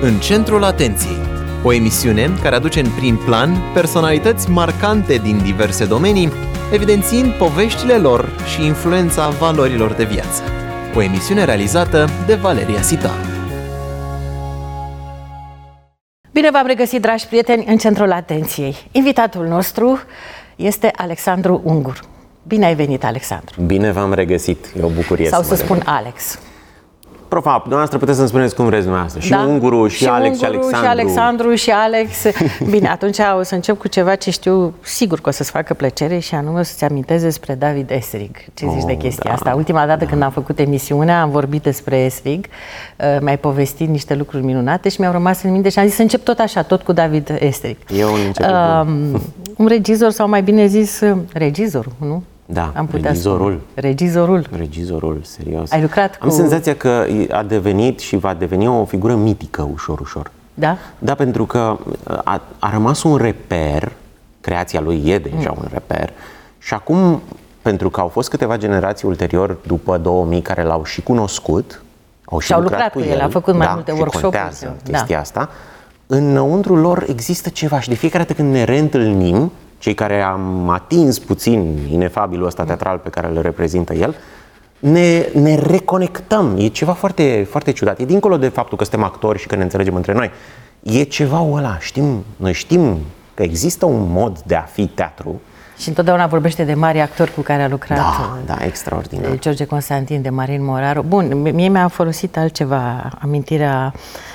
În centrul atenției, o emisiune care aduce în prim plan personalități marcante din diverse domenii, evidențiind poveștile lor și influența valorilor de viață. O emisiune realizată de Valeria Sitaru. Bine v-am regăsit, dragi prieteni, în centrul atenției. Invitatul nostru este Alexandru Ungur. Bine ai venit, Alexandru. Bine v-am regăsit, e o bucurie. Sau să spun Alex. Profapt, dumneavoastră puteți să-mi spuneți cum vreți dumneavoastră. Și Unguru, și Alex, și Alexandru. Și Alexandru, și Alex. Bine, atunci o să încep cu ceva ce știu sigur că o să-ți facă plăcere, și anume o să-ți aminteze despre David Esrig. Ce zici de chestia asta? Ultima dată când am făcut emisiunea, am vorbit despre Esrig, mi-ai povestit niște lucruri minunate și mi-au rămas în minte și am zis să încep tot așa, tot cu David Esrig. E un început un regizor, sau mai bine zis, regizor, nu? Da, am putea regizorul. Regizorul, serios. Ai lucrat cu... Am senzația că a devenit și va deveni o figură mitică ușor. Da? Da, pentru că a rămas un reper, creația lui e deja un reper, și acum, pentru că au fost câteva generații ulterior, după 2000, care l-au și cunoscut, au și lucrat cu el, a făcut mai multe workshop-uri. Chestia asta. Înăuntru lor există ceva și de fiecare dată când ne reîntâlnim, cei care am atins puțin inefabilul ăsta teatral pe care îl reprezintă el, ne reconectăm. E ceva foarte, foarte ciudat. E dincolo de faptul că suntem actori și că ne înțelegem între noi. E ceva ăla. Noi știm că există un mod de a fi teatru. Și întotdeauna vorbește de mari actori cu care a lucrat. Da, extraordinar. De George Constantin, de Marin Moraru. Bun, mie mi-a folosit altceva, amintirea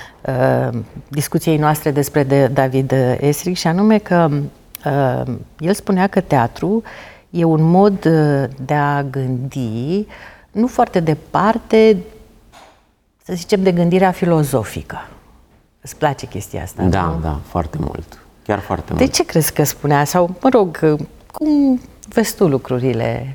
discuției noastre despre David Esrig, și anume că el spunea că teatru e un mod de a gândi nu foarte departe, să zicem, de gândirea filozofică. Îți place chestia asta? Da, foarte mult. Chiar foarte mult. De ce crezi că spunea? Sau, mă rog, cum vezi tu lucrurile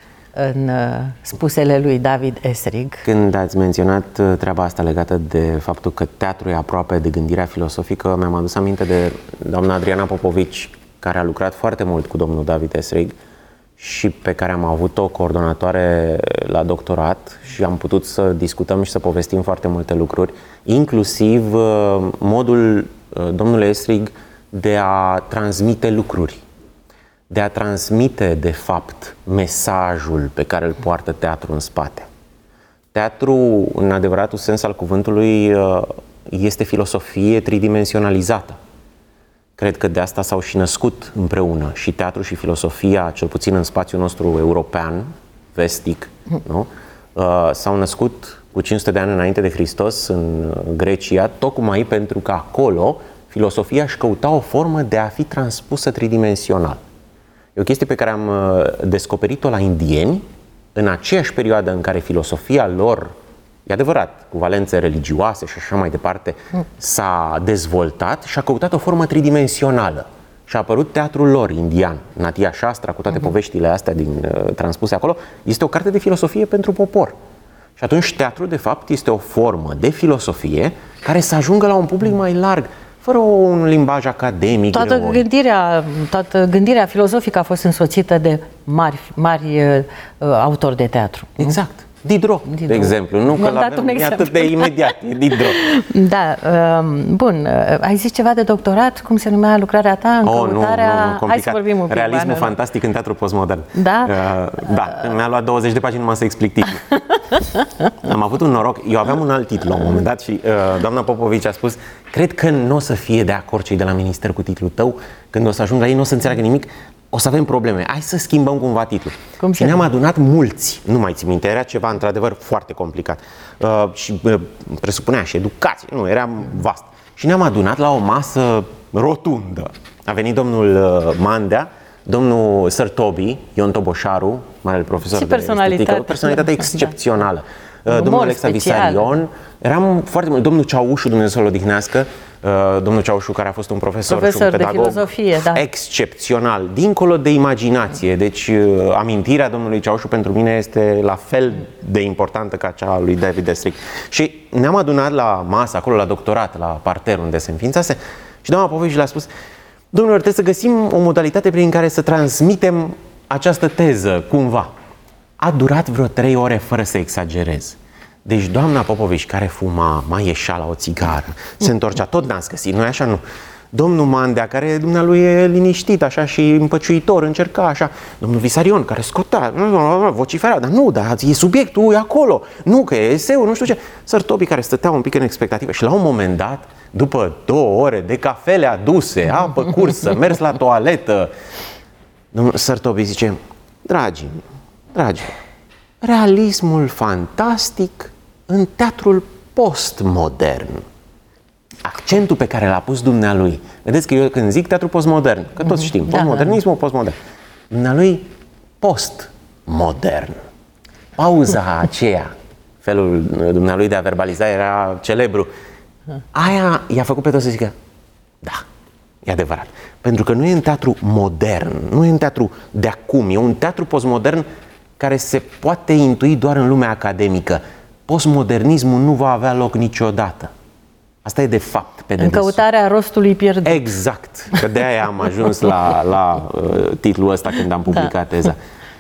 în spusele lui David Esrig? Când ați menționat treaba asta legată de faptul că teatru e aproape de gândirea filosofică, mi-am adus aminte de doamna Adriana Popovici, care a lucrat foarte mult cu domnul David Esrig și pe care am avut-o coordonatoare la doctorat și am putut să discutăm și să povestim foarte multe lucruri, inclusiv modul domnului Esrig de a transmite lucruri, de a transmite, de fapt, mesajul pe care îl poartă teatru în spate. Teatru, în adevăratul sens al cuvântului, este filosofie tridimensionalizată. Cred că de asta s-au și născut împreună și teatru și filosofia, cel puțin în spațiul nostru european, vestic, nu? S-au născut cu 500 de ani înainte de Hristos în Grecia, tocmai pentru că acolo filosofia își căuta o formă de a fi transpusă tridimensional. E o chestie pe care am descoperit-o la indieni în aceeași perioadă în care filosofia lor, e adevărat, cu valențe religioase și așa mai departe, s-a dezvoltat și a căutat o formă tridimensională. Și a apărut teatrul lor indian, Natya Shastra, cu toate poveștile astea transpuse acolo. Este o carte de filosofie pentru popor. Și atunci teatrul, de fapt, este o formă de filosofie care să ajungă la un public mai larg, fără un limbaj academic. Toată gândirea filozofică a fost însoțită de mari autori de teatru. Exact. Diderot, de exemplu. Nu că l-avem atât de imediat. E Diderot. Da. Bun. Ai zis ceva de doctorat? Cum se numea lucrarea ta? În căutarea... Nu, hai să vorbim un pic. Realismul fantastic în teatru postmodern. Da? Da. Mi-a luat 20 de pagini numai să explic titlul. Am avut un noroc. Eu aveam un alt titlu la un moment dat și doamna Popovici a spus: cred că nu o să fie de acord cei de la minister cu titlul tău. Când o să ajung la ei, nu o să înțeleagă nimic. O să avem probleme. Hai să schimbăm cumva titlul. Și ne-am adunat mulți. Nu mai țin minte. Era ceva într-adevăr foarte complicat. Și presupunea și educație. Nu, era vast. Și ne-am adunat la o masă rotundă. A venit domnul Mandea, domnul Sărtobi, Ion Toboșaru, marele profesor de estetică, o personalitate excepțională. Domnul Alexa Visarion, eram foarte mult, domnul Ceaușu, Dumnezeu să-l odihnească, domnul Ceaușu, care a fost un profesor și un pedagog de filozofie, excepțional, dincolo de imaginație. Deci amintirea domnului Ceaușu pentru mine este la fel de importantă ca cea a lui David Esrig. Și ne-am adunat la masă, acolo la doctorat, la parter unde se înființase, și doamna Popovici le-a spus: domnilor, trebuie să găsim o modalitate prin care să transmitem această teză, cumva. A durat vreo 3 ore, fără să exagerez. Deci doamna Popovici, care fuma, mai ieșea la o țigară, se întorcea, tot n-ați găsit, noi așa nu. Domnul Mandea, care dumnealui e liniștit așa și împăciuitor, încerca așa. Domnul Visarion, care scotea, vocifera, dar nu, dar e subiectul, e acolo. Nu, că e eseu, nu știu ce. Sir Toby, care stătea un pic în expectativă și la un moment dat, după 2 ore de cafele aduse, apă cursă, mers la toaletă, Sir Toby zice, dragi, realismul fantastic în teatrul postmodern. Accentul pe care l-a pus dumnealui. Vedeți că eu când zic teatru postmodern, că toți știm, postmodernismul, postmodern. Dumnealui postmodern. Pauza aceea, felul dumnealui de a verbaliza era celebru. Aia i-a făcut pe toți să zică, da, e adevărat. Pentru că nu e un teatru modern, nu e un teatru de acum, e un teatru postmodern care se poate intui doar în lumea academică. Postmodernismul nu va avea loc niciodată. Asta e de fapt pe dedesubt. În căutarea rostului pierdut. Exact, că de aia am ajuns la titlul ăsta când am publicat teza.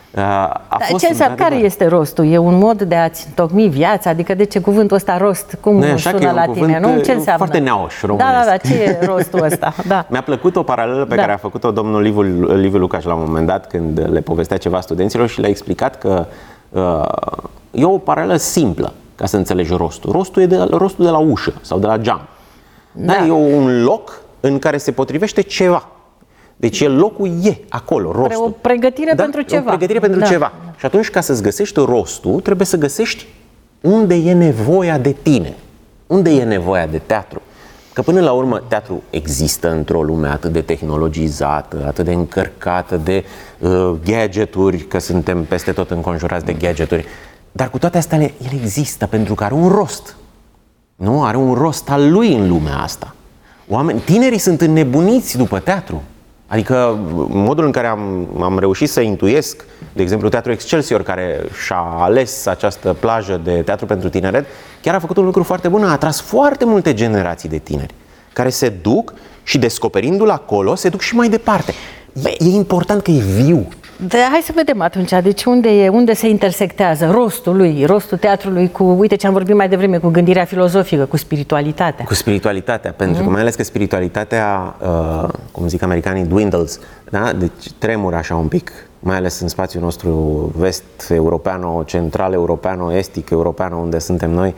Care este rostul? E un mod de a-ți întocmi viața? Adică de ce cuvântul ăsta rost? Cum sună la tine? Nu? Ce înseamnă? Foarte neauș românesc. Da, ce e rostul ăsta? Da. Mi-a plăcut o paralelă pe care a făcut-o domnul Liviu Lucaș la un moment dat când le povestea ceva studenților și le-a explicat că e o paralelă simplă ca să înțelegi rostul. Rostul e rostul de la ușă sau de la geam. Da. E un loc în care se potrivește ceva. Deci locul e acolo, rostul. O pregătire pentru ceva. O pregătire pentru ceva. Și atunci, ca să-ți găsești rostul, trebuie să găsești unde e nevoia de tine. Unde e nevoia de teatru. Că până la urmă, teatru există într-o lume atât de tehnologizată, atât de încărcată de gadgeturi, că suntem peste tot înconjurați de gadgeturi. Dar cu toate astea, el există pentru că are un rost. Nu? Are un rost al lui în lumea asta. Tinerii sunt înnebuniți după teatru. Adică modul în care am reușit să intuiesc, de exemplu, Teatrul Excelsior, care și-a ales această plajă de teatru pentru tineret, chiar a făcut un lucru foarte bun, a atras foarte multe generații de tineri, care se duc și descoperindu-l acolo, se duc și mai departe. E important că e viu. Hai să vedem atunci, deci unde se intersectează rostul teatrului cu, uite ce am vorbit mai devreme, cu gândirea filozofică, cu spiritualitatea. Cu spiritualitatea, pentru că mai ales că spiritualitatea, cum zic americanii, dwindles, da? Deci tremură așa un pic, mai ales în spațiul nostru vest-europeano, central-europeano, estic-europeano, unde suntem noi.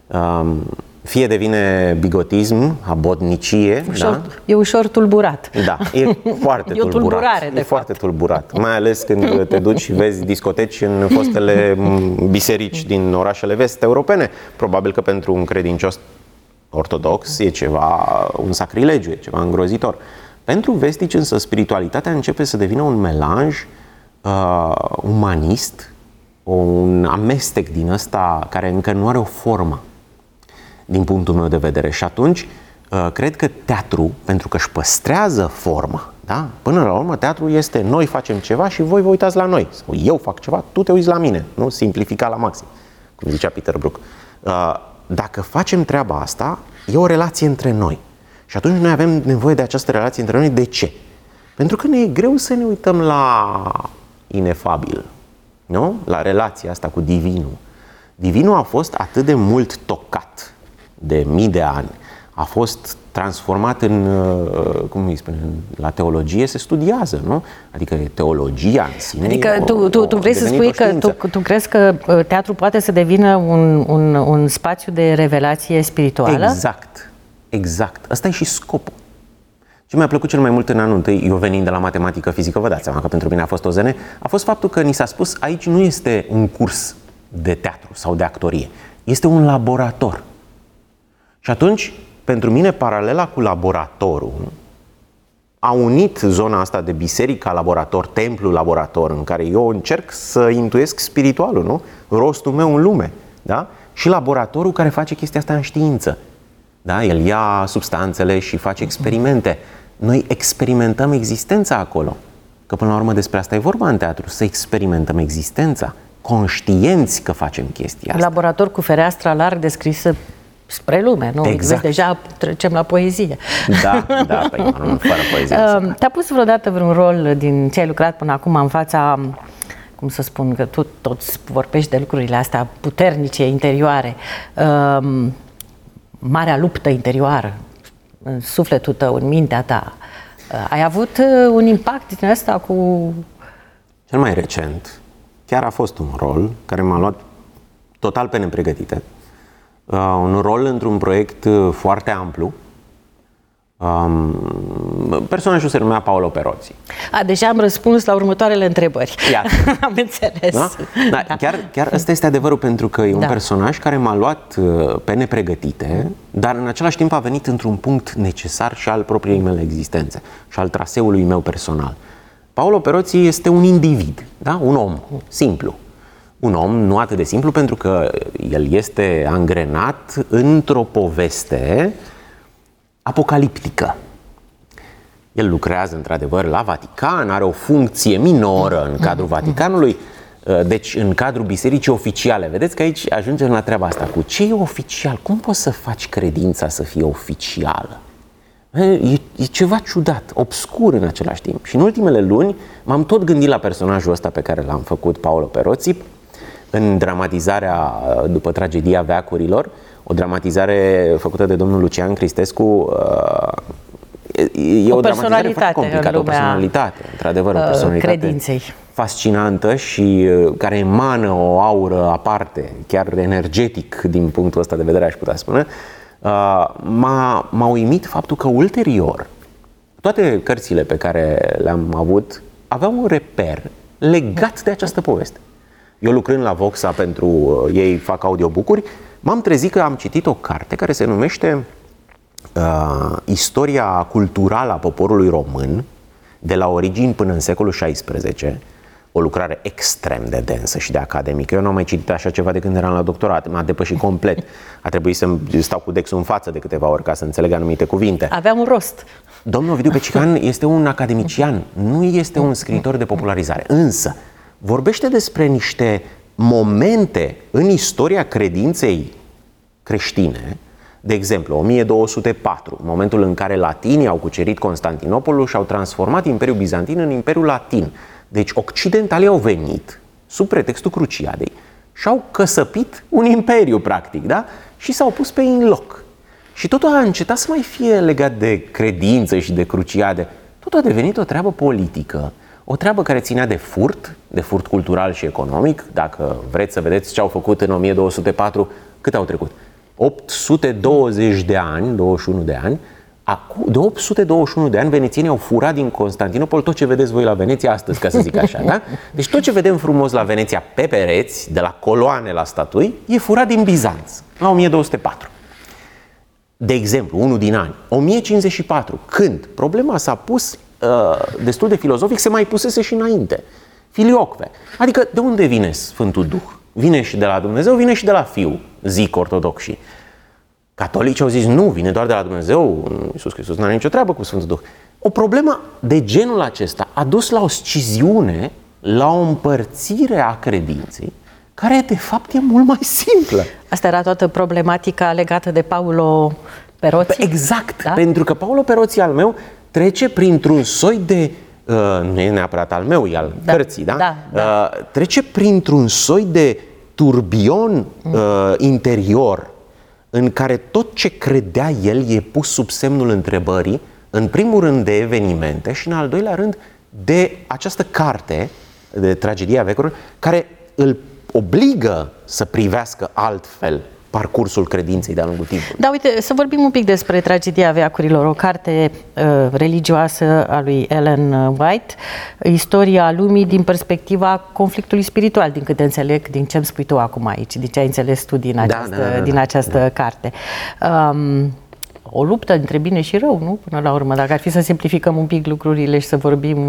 Fie devine bigotism, abodnicie. E ușor tulburat. Da, e foarte tulburat. Tulburare, de foarte tulburat. Mai ales când te duci și vezi discoteci în fostele biserici din orașele vest-europene. Probabil că pentru un credincios ortodox e un sacrilegiu, e ceva îngrozitor. Pentru vestici însă spiritualitatea începe să devină un melanj umanist, un amestec din ăsta care încă nu are o formă, din punctul meu de vedere. Și atunci, cred că teatru, pentru că își păstrează forma, da? Până la urmă, teatru este noi facem ceva și voi vă uitați la noi. Sau eu fac ceva, tu te uiți la mine. Nu? Simplifica la maxim, cum zicea Peter Brook. Dacă facem treaba asta, e o relație între noi. Și atunci noi avem nevoie de această relație între noi. De ce? Pentru că ne e greu să ne uităm la inefabil, nu? La relația asta cu divinul. Divinul a fost atât de mult tocat de mii de ani, a fost transformat în, cum îi spune, la teologie se studiază, nu? Adică teologia în sine. Adică tu vrei să spui că tu crezi că teatru poate să devină un spațiu de revelație spirituală? Exact. Ăsta e și scopul. Ce mi-a plăcut cel mai mult în anul întâi, eu venind de la matematică fizică, vă dați seama că pentru mine a fost o zene, a fost faptul că ni s-a spus aici nu este un curs de teatru sau de actorie, este un laborator. Și atunci, pentru mine, paralela cu laboratorul a unit zona asta de biserica laborator, templu laborator, în care eu încerc să intuiesc spiritualul, nu? Rostul meu în lume, da? Și laboratorul care face chestia asta în știință. Da? El ia substanțele și face experimente. Noi experimentăm existența acolo. Că până la urmă despre asta e vorba în teatru, să experimentăm existența, conștienți că facem chestia asta. Laborator cu fereastra larg descrisă spre lume, nu? Exact. Vezi, deja trecem la poezie. Da, fără poezie. Te-a pus vreodată vreun rol din ce ai lucrat până acum în fața, cum să spun, că tu toți vorbești de lucrurile astea puternice, interioare, marea luptă interioară în sufletul tău, în mintea ta. Ai avut un impact din asta cu... Cel mai recent, chiar a fost un rol care m-a luat total pe nepregătite. Un rol într-un proiect foarte amplu. Personajul se numea Paolo Perozzi. Deja am răspuns la următoarele întrebări. Am înțeles. Da? Da, chiar ăsta este adevărul, pentru că e un personaj care m-a luat pe nepregătite, dar în același timp a venit într-un punct necesar și al propriei mele existențe și al traseului meu personal. Paolo Perozzi este un individ, da? Un om simplu. Un om nu atât de simplu, pentru că el este angrenat într-o poveste apocaliptică. El lucrează într-adevăr la Vatican, are o funcție minoră în cadrul Vaticanului, deci în cadrul bisericii oficiale. Vedeți că aici ajungem la treaba asta cu ce e oficial. Cum poți să faci credința să fie oficială? E ceva ciudat, obscur în același timp. Și în ultimele luni m-am tot gândit la personajul ăsta pe care l-am făcut, Paolo Perozzi, în dramatizarea după tragedia veacurilor, o dramatizare făcută de domnul Lucian Cristescu. E o dramatizare foarte complicată, o personalitate, într-adevăr, o personalitate credinței fascinantă și care emană o aură aparte, chiar energetic din punctul ăsta de vedere, aș putea spune. M-a uimit faptul că ulterior toate cărțile pe care le-am avut aveau un reper legat de această poveste. Eu, lucrând la Voxa, pentru ei fac audiobook-uri, m-am trezit că am citit o carte care se numește Istoria culturală a poporului român de la origini până în secolul XVI, o lucrare extrem de densă și de academică. Eu nu am mai citit așa ceva de când eram la doctorat, m-a depășit complet. A trebuit să stau cu dexul în față de câteva ori ca să înțeleg anumite cuvinte. Avea un rost. Domnul Ovidiu Pecican este un academician, nu este un scriitor de popularizare, însă vorbește despre niște momente în istoria credinței creștine. De exemplu, 1204, momentul în care latinii au cucerit Constantinopolul și au transformat Imperiul Bizantin în Imperiul Latin. Deci occidentalii au venit sub pretextul Cruciadei și au căsăpit un imperiu, practic, da? Și s-au pus pe ei în loc. Și totul a încetat să mai fie legat de credință și de Cruciade. Totul a devenit o treabă politică, o treabă care ținea de furt cultural și economic. Dacă vreți să vedeți ce au făcut în 1204, cât au trecut? 820 de ani, 21 de ani. De 821 de ani, venețienii au furat din Constantinopol tot ce vedeți voi la Veneția astăzi, ca să zic așa, da? Deci tot ce vedem frumos la Veneția pe pereți, de la coloane la statui, e furat din Bizanț, la 1204. De exemplu, unul din ani, 1054, când problema s-a pus destul de filozofic, se mai pusese și înainte. Filioque. Adică de unde vine Sfântul Duh? Vine și de la Dumnezeu, vine și de la Fiul, zic ortodoxii. Catolicii au zis, nu, vine doar de la Dumnezeu, Iisus Hristos nu are nicio treabă cu Sfântul Duh. O problemă de genul acesta a dus la o sciziune, la o împărțire a credinței, care de fapt e mult mai simplă. Asta era toată problematica legată de Paolo Perozzi? Exact, da? Pentru că Paolo Perozzi al meu trece printr-un soi de, nu e neapărat al meu, e al cărții, da? Trece printr-un soi de turbion interior, în care tot ce credea el e pus sub semnul întrebării, în primul rând de evenimente și în al doilea rând de această carte de Tragedia veacurilor, care îl obligă să privească altfel parcursul credinței de-a lungul timpului. Da, uite, să vorbim un pic despre Tragedia veacurilor, o carte religioasă a lui Ellen White, istoria lumii din perspectiva conflictului spiritual, din câte înțeleg, din ce îmi spui tu acum aici, din ce ai înțeles tu din această carte. O luptă între bine și rău, nu? Până la urmă, dacă ar fi să simplificăm un pic lucrurile și să vorbim...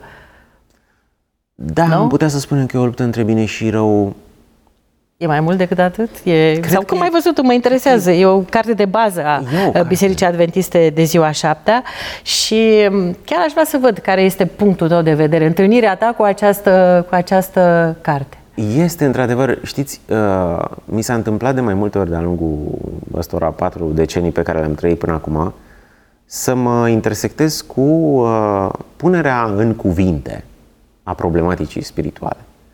Da, am putea să spunem că e o luptă între bine și rău. E mai mult decât atât? Sau cum ai văzut tu, mă interesează. E o carte de bază a Bisericii Adventiste de ziua 7-a și chiar aș vrea să văd care este punctul tău de vedere, întâlnirea ta cu această carte. Este într-adevăr, știți, mi s-a întâmplat de mai multe ori de-a lungul ăstora 4 decenii pe care le-am trăit până acum să mă intersectez cu punerea în cuvinte a problematicii spirituale.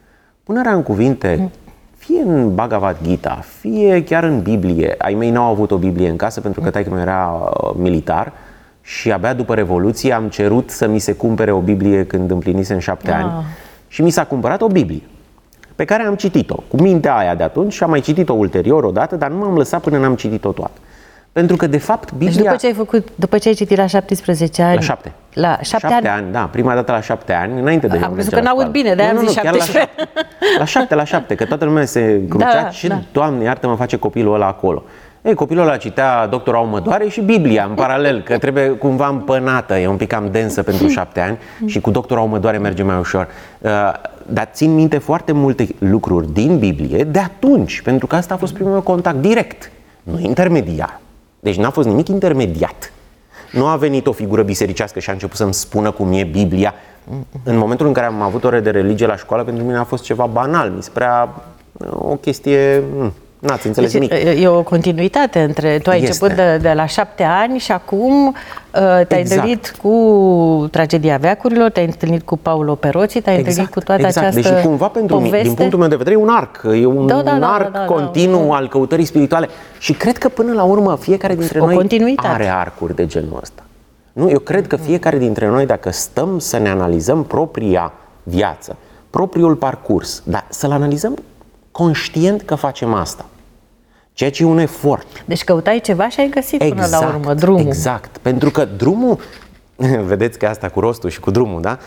punerea în cuvinte, fie în Bhagavad Gita, fie chiar în Biblie. Ai mei n-au avut o Biblie în casă pentru că taică-meu era militar și abia după Revoluție am cerut să mi se cumpere o Biblie când împlinisem 7 ani și mi s-a cumpărat o Biblie pe care am citit-o, cu mintea aia de atunci și am mai citit-o ulterior odată, dar nu m-am lăsat până n-am citit-o toată. Pentru că, de fapt, Biblia... Deci după ce ai citit la 17 ani... La 7. La 7 ani, da. Prima dată la 7 ani, înainte de... Am crezut că n-aud bine, de-aia am zis 17. La 7, că toată lumea se crucea și, Doamne, iartă-mă, face copilul ăla acolo. Ei, copilul ăla citea Doctor Aumădoare și Biblia în paralel, că trebuie cumva împănată, e un pic cam densă pentru 7 ani și cu Doctor Aumădoare merge mai ușor. Dar țin minte foarte multe lucruri din Biblie de atunci, pentru că asta a fost primul meu contact direct, nu intermediar. Deci n-a fost nimic intermediat. Nu a venit o figură bisericească și a început să-mi spună cum e Biblia. În momentul în care am avut ore de religie la școală, pentru mine a fost ceva banal. Mi se părea o chestie... N-ați înțeles nimic. E o continuitate între... Tu ai început de la 7 ani și acum te-ai întâlnit cu Tragedia veacurilor, te-ai întâlnit cu Paulo Peroții, te-ai întâlnit cu toată această Deci cumva pentru mine, din punctul meu de vedere, e un arc. E un arc continuu al căutării spirituale. Și cred că până la urmă fiecare dintre noi are arcuri de genul ăsta. Nu? Eu cred că fiecare dintre noi, dacă stăm să ne analizăm propria viață, propriul parcurs, dar să-l analizăm conștient că facem asta. Ceea ce e un efort. Deci căutai ceva și ai găsit până la urmă drumul. Exact. Pentru că drumul, vedeți că asta cu rostul și cu drumul, da?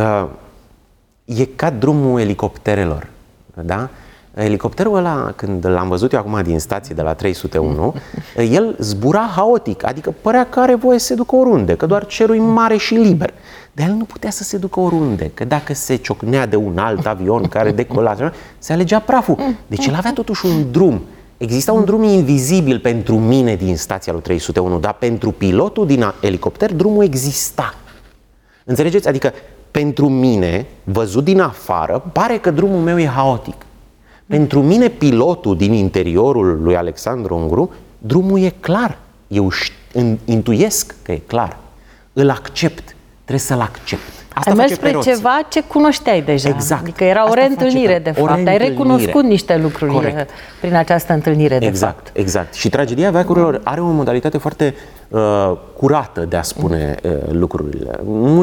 E ca drumul elicopterelor. Da? Elicopterul ăla, când l-am văzut eu acum din stație de la 301, el zbura haotic, adică părea că are voie să se ducă oriunde, că doar cerul e mare și liber. Dar el nu putea să se ducă oriunde, că dacă se ciocnea de un alt avion care decola, se alegea praful. Deci el avea totuși un drum. Exista un drum invizibil pentru mine din stația lui 301, dar pentru pilotul din elicopter drumul exista. Înțelegeți? Adică pentru mine, văzut din afară, pare că drumul meu e haotic. Pentru mine, pilotul din interiorul lui Alexandru Unguru, drumul e clar. Eu intuiesc că e clar. Îl accept. Trebuie să-l accept. Asta ai mers spre ceva ce cunoșteai deja. Exact. Adică era o reîntâlnire, de fapt. Ai recunoscut niște lucruri prin această întâlnire, de fapt. Exact. Și Tragedia veacurilor are o modalitate foarte curată de a spune lucrurile.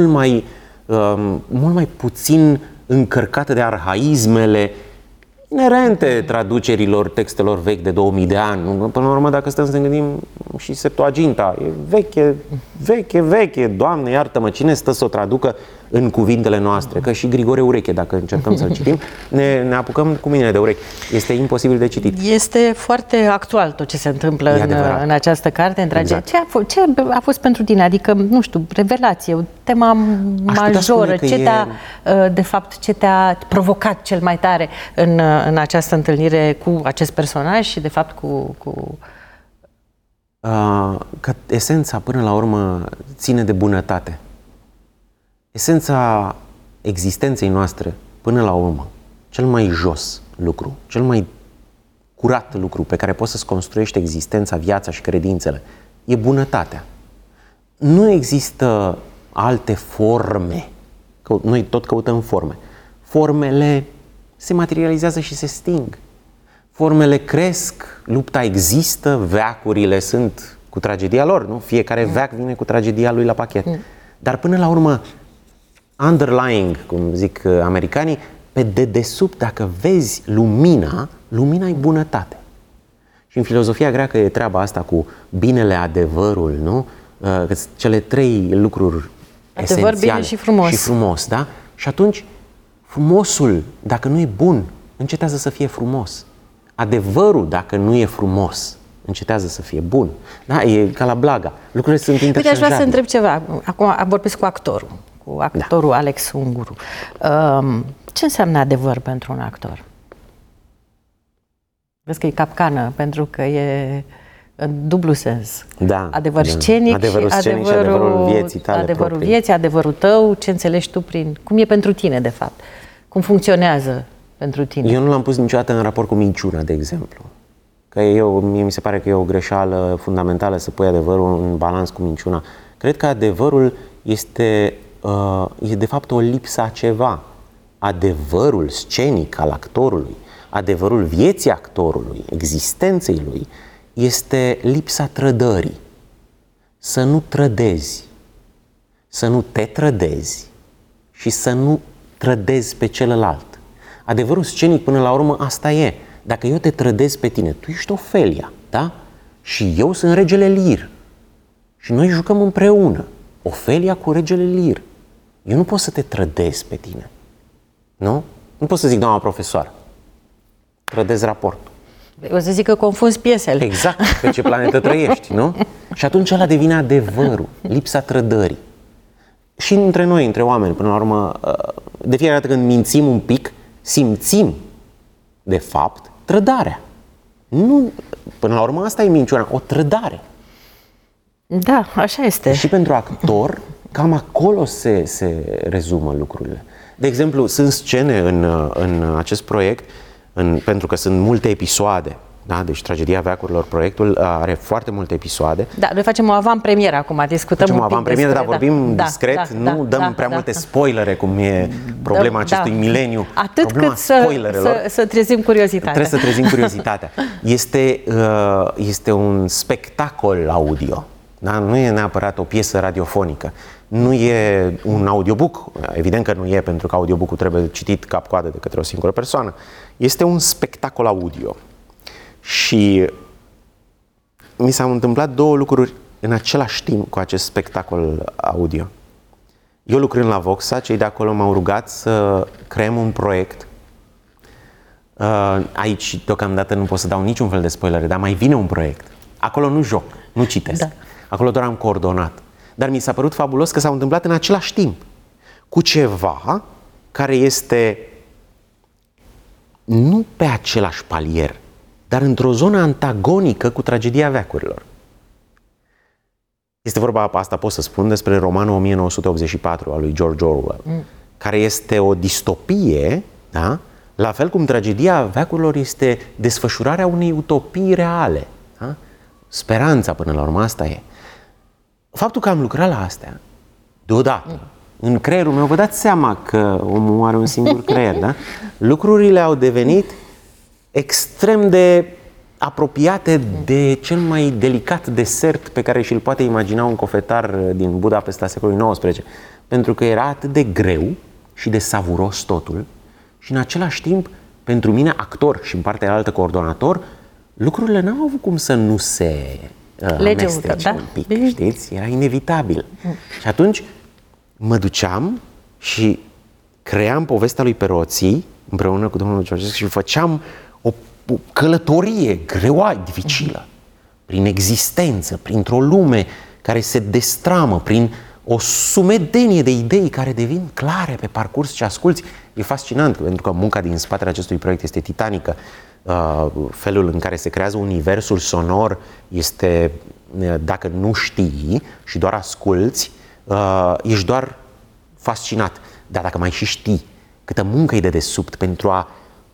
Mult mai puțin încărcată de arhaismele inerente traducerilor textelor vechi de 2000 de ani. Până la urmă, dacă stăm să ne gândim, și Septuaginta e veche, Doamne, iartă-mă, cine stă să o traducă în cuvintele noastre? Că și Grigore Ureche, dacă încercăm să-l citim, ne apucăm cu minele de urechi. Este imposibil de citit. Este foarte actual tot ce se întâmplă în această carte. Exact. Ce a fost pentru tine? Adică, nu știu, revelație, o tema majoră. Ce te-a provocat cel mai tare în această întâlnire cu acest personaj și, de fapt, cu... Că esența, până la urmă, ține de bunătate. Esența existenței noastre, până la urmă, cel mai jos lucru, cel mai curat lucru pe care poți să-ți construiești existența, viața și credințele, e bunătatea. Nu există alte forme. Noi tot căutăm forme. Formele se materializează și se sting. Formele cresc, lupta există, veacurile sunt cu tragedia lor, nu? Fiecare veac vine cu tragedia lui la pachet. Dar până la urmă, underlying, cum zic americanii, pe dedesubt, dacă vezi lumina e bunătate. Și în filozofia greacă e treaba asta cu binele, adevărul, nu? Cele 3 lucruri esențiale. Adevăr, bine și frumos. Și frumos, da? Și atunci, frumosul, dacă nu e bun, încetează să fie frumos. Adevărul, dacă nu e frumos, încetează să fie bun. Da? E ca la Blaga. Lucrurile sunt interșanjabile. Uite, aș vrea să întreb ceva. Acum vorbesc cu actorul Alex Unguru. Ce înseamnă adevăr pentru un actor? Vezi că e capcană, pentru că e în dublu sens. Da. Adevăr scenic, adevărul scenic și adevărul vieții tale. Adevărul vieții, adevărul tău, ce înțelegi tu cum e pentru tine, de fapt. Cum funcționează pentru tine. Eu nu l-am pus niciodată în raport cu minciuna, de exemplu. Că mie mi se pare că e o greșeală fundamentală să pui adevărul în balans cu minciuna. Cred că adevărul e de fapt o lipsă a ceva. adevărul scenic al actorului, adevărul vieții actorului, existenței lui, este lipsa trădării. Să nu trădezi, să nu te trădezi și să nu trădezi pe celălalt. Adevărul scenic, până la urmă, asta e. Dacă eu te trădez pe tine, tu ești Ofelia, da? Și eu sunt regele Lir. Și noi jucăm împreună. Ofelia cu regele Lir. Eu nu pot să te trădez pe tine. Nu? Nu pot să zic, doamna profesoară, trădez raportul. O să zic că confunzi piesele. Exact, pe ce planetă trăiești, nu? Și atunci ăla devine adevărul, lipsa trădării. Și între noi, între oameni, până la urmă, de fiecare dată când mințim un pic, simțim, de fapt, trădarea. Nu, până la urmă, asta e minciuna, o trădare. Da, așa este. Și pentru actor, cam acolo se rezumă lucrurile. De exemplu, sunt scene în acest proiect, pentru că sunt multe episoade, da? Deci Tragedia veacurilor, proiectul are foarte multe episoade. Da, noi facem o avant-premieră acum, discutăm facem un pic avant-premieră, dar vorbim da, discret, nu dăm prea multe spoilere, cum e problema acestui mileniu. Atât cât să trezim curiozitatea. Trebuie să trezim curiozitatea. Este un spectacol audio, da? Nu e neapărat o piesă radiofonică. Nu e un audiobook, evident că nu e, pentru că audiobook-ul trebuie citit cap-coadă de către o singură persoană. Este un spectacol audio. Și mi s-au întâmplat două lucruri în același timp cu acest spectacol audio. Eu lucrând la Voxa, cei de acolo m-au rugat să creăm un proiect. Aici, deocamdată, nu pot să dau niciun fel de spoilere, dar mai vine un proiect. Acolo nu joc, nu citesc. Da. Acolo doar am coordonat. Dar mi s-a părut fabulos că s-au întâmplat în același timp cu ceva care este nu pe același palier, dar într-o zonă antagonică cu Tragedia veacurilor. Este vorba, asta pot să spun, despre romanul 1984 al lui George Orwell, care este o distopie, da? La fel cum Tragedia veacurilor este desfășurarea unei utopii reale. Da? Speranța, până la urmă, asta e. Faptul că am lucrat la astea, deodată, în creierul meu, vă dați seama că omul are un singur creier, da? Lucrurile au devenit extrem de apropiate de cel mai delicat desert pe care și-l poate imagina un cofetar din Budapesta secolului XIX, pentru că era atât de greu și de savuros totul și în același timp, pentru mine, actor și în partea altă coordonator, lucrurile n-au avut cum să nu se amestece un pic, știți? Era inevitabil. Și atunci mă și cream povestea lui Peroții împreună cu domnul Georgescu și făceam o călătorie greoaie, dificilă, prin existență, printr-o lume care se destramă, prin o sumedenie de idei care devin clare pe parcurs ce asculți. E fascinant, pentru că munca din spatele acestui proiect este titanică. Felul în care se creează universul sonor este, dacă nu știi și doar asculți, ești doar fascinat. Dar dacă mai și știi câtă muncă e de desubt pentru a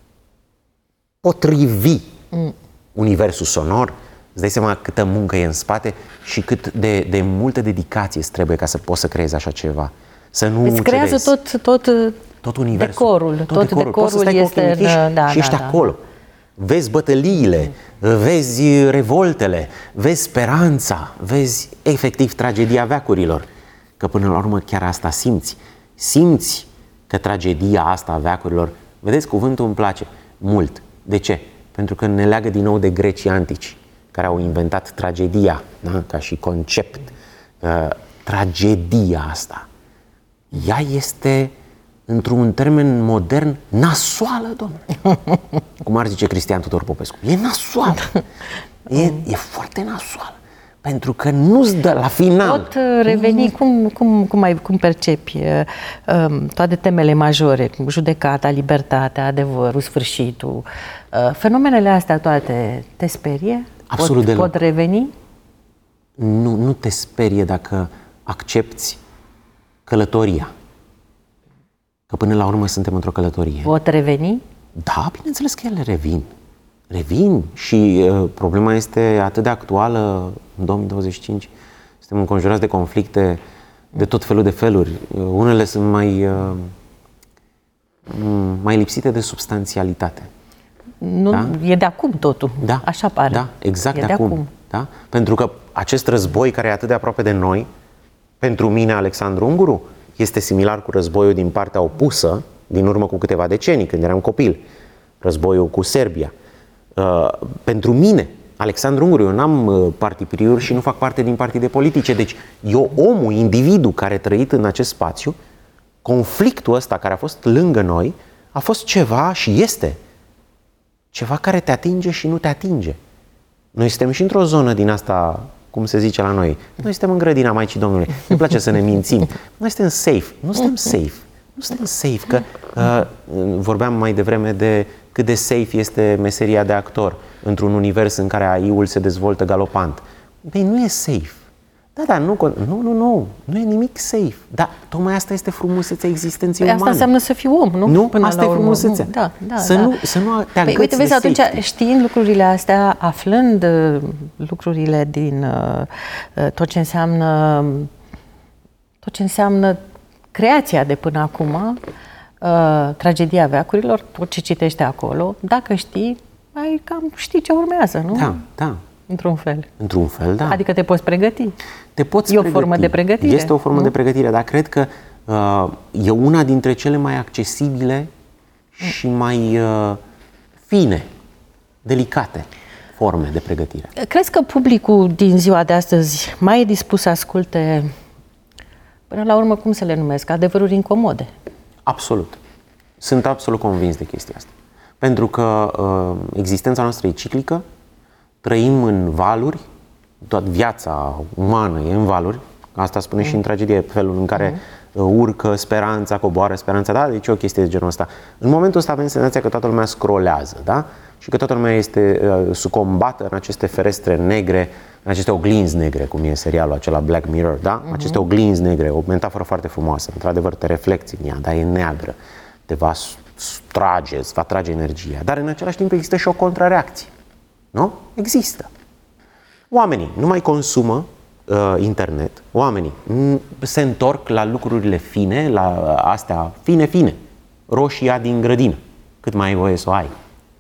potrivi universul sonor, îți dai seama câtă muncă e în spate și cât de multă dedicație îți trebuie ca să poți să creezi așa ceva. Să nu îți creează tot universul. Decorul. Tot decorul este și ești acolo. Vezi bătăliile, vezi revoltele, vezi speranța, vezi efectiv tragedia veacurilor. Că până la urmă chiar asta simți. Simți că tragedia asta a veacurilor, vedeți, cuvântul îmi place mult. De ce? Pentru că ne leagă din nou de grecii antici, care au inventat tragedia, da? Ca și concept. Tragedia asta, ea este, într-un termen modern, nasoală, domnule. Cum ar zice Cristian Tudor Popescu. E nasoală. E foarte nasoală. Pentru că nu-ți dă la final. Pot reveni, cum percepi toate temele majore, judecata, libertatea, adevărul, sfârșitul, fenomenele astea toate te sperie? Absolut deloc. Pot reveni? Nu te sperie dacă accepți călătoria. Că până la urmă suntem într-o călătorie. Pot reveni? Da, bineînțeles că ele revin. Revin și problema este atât de actuală în 2025. Suntem înconjurați de conflicte de tot felul de feluri. Unele sunt mai mai lipsite de substanțialitate. Nu, da? E de acum totul, da, așa pare. Da, exact de acum. Da? Pentru că acest război care e atât de aproape de noi, pentru mine, Alexandru Unguru, este similar cu războiul din partea opusă, din urmă cu câteva decenii, când eram copil, războiul cu Serbia. Pentru mine, Alexandru Unguru, eu n-am partipiriuri și nu fac parte din partide politice, deci eu, omul, individul care a trăit în acest spațiu, conflictul ăsta care a fost lângă noi, a fost ceva și este ceva care te atinge și nu te atinge. Noi suntem și într-o zonă din asta, cum se zice la noi, noi suntem în grădina Maicii Domnului, ne place să ne mințim, noi suntem safe, nu suntem safe, nu suntem safe, că vorbeam mai devreme de cât de safe este meseria de actor într-un univers în care AI-ul se dezvoltă galopant. Băi, nu e safe. Da, nu e nimic safe. Dar tocmai asta este frumusețea existenței umane. Asta înseamnă să fii om, nu? Nu? Până asta e frumusețea. Să nu te agăți. Uite, vezi, atunci, știind lucrurile astea, aflând lucrurile din tot ce înseamnă creația de până acum, tragedia veacurilor, tot ce citește acolo, dacă știi, mai cam știi ce urmează, nu? Da. Într-un fel. Într-un fel, da. Adică te poți pregăti. Te poți pregăti. O formă de pregătire. Este o formă de pregătire, dar cred că e una dintre cele mai accesibile și mai fine, delicate forme de pregătire. Crezi că publicul din ziua de astăzi mai e dispus să asculte, până la urmă, cum să le numesc, adevăruri incomode? Absolut. Sunt absolut convins de chestia asta. Pentru că existența noastră e ciclică, trăim în valuri, toată viața umană e în valuri, asta spune și în tragedie, felul în care urcă speranța, coboară speranța, da? Deci e o chestie de genul ăsta. În momentul ăsta avem senzația că toată lumea scrollează, da? Și că toată lumea este sucombată în aceste ferestre negre, în aceste oglinzi negre, cum e serialul acela Black Mirror, da? Aceste oglinzi negre, o metaforă foarte frumoasă, într-adevăr te reflecți în ea, dar e neagră, te va trage, îți va trage energia, dar în același timp există și o contrareacție. Nu? Există. Oamenii nu mai consumă internet, oamenii se întorc la lucrurile fine, la astea fine, roșia din grădină. Cât mai ai voie să o ai.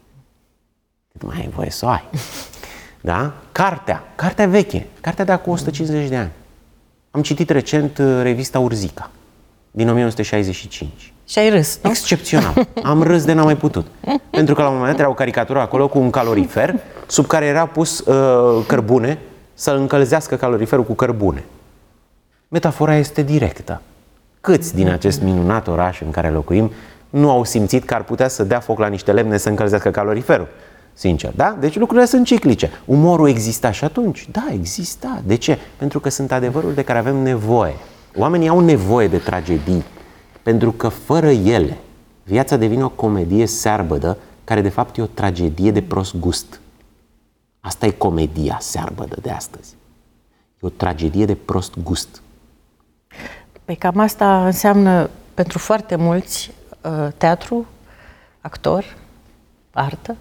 Cât mai ai voie să o ai. Da? Cartea veche, cartea de acum 150 de ani. Am citit recent revista Urzica, din 1965. Și ai râs, nu? Excepțional. Am râs de n-am mai putut. Pentru că la un moment dat era o caricatură acolo cu un calorifer sub care era pus cărbune să încălzească caloriferul cu cărbune. Metafora este directă. Câți din acest minunat oraș în care locuim nu au simțit că ar putea să dea foc la niște lemne să încălzească caloriferul? Sincer, da? Deci lucrurile sunt ciclice. Umorul exista și atunci? Da, exista. De ce? Pentru că sunt adevăruri de care avem nevoie. Oamenii au nevoie de tragedii. Pentru că fără ele, viața devine o comedie searbădă, care de fapt e o tragedie de prost gust. Asta e comedia searbădă de astăzi. E o tragedie de prost gust. Păi cam asta înseamnă pentru foarte mulți teatru, actor, artă.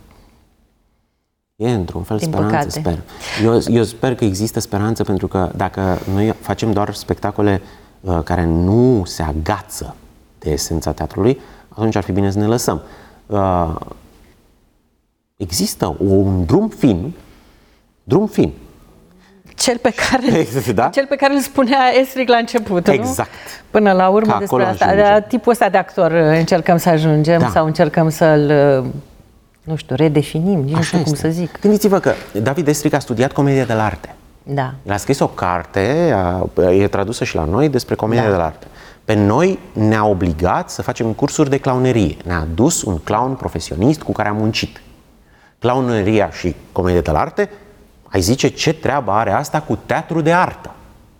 E într-un fel din speranță, păcate. sper. Eu sper că există speranță, pentru că dacă noi facem doar spectacole care nu se agață de esența teatrului, atunci ar fi bine să ne lăsăm. Există un drum fin. Cel pe care îl spunea Esrig la început, exact. Nu? Până la urmă despre asta. Tipul ăsta de actor încercăm să ajungem, sau încercăm să-l, nu știu, redefinim, nu știu cum să zic. Gândiți-vă că David Estrig a studiat comedia de l'arte. Da. El a scris o carte, e tradusă și la noi, despre comedia de l'arte. Pe noi ne-a obligat să facem cursuri de clownerie. Ne-a adus un clown profesionist cu care am muncit. Clowneria și comedia de l'arte, ai zice, ce treabă are asta cu teatru de artă?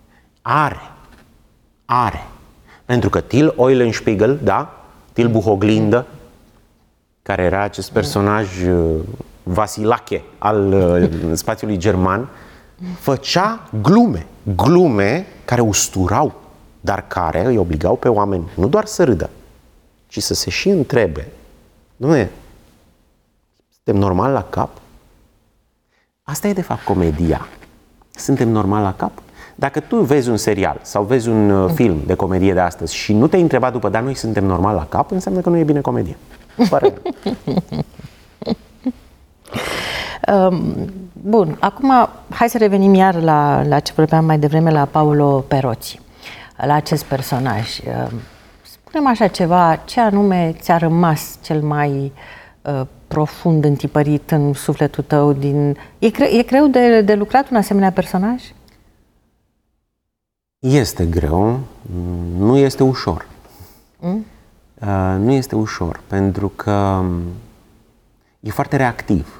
Are. Pentru că Till Eulenspiegel, da? Till Buhoglindă, care era acest personaj Vasilache al spațiului german, făcea glume care usturau, dar care îi obligau pe oameni nu doar să râdă, ci să se și întrebe: Dom'le, suntem normal la cap? Asta e de fapt comedia. Suntem normal la cap? Dacă tu vezi un serial sau vezi un film de comedie de astăzi și nu te-ai întrebat după, dar noi suntem normal la cap, înseamnă că nu e bine comedie. Bun, acum hai să revenim iar la ce vorbeam mai devreme, la Paolo Perotti, la acest personaj. Spune-mi așa ceva, ce anume ți-a rămas cel mai profund întipărit în sufletul tău? E greu de lucrat un asemenea personaj? Este greu, nu este ușor. Nu este ușor, pentru că e foarte reactiv.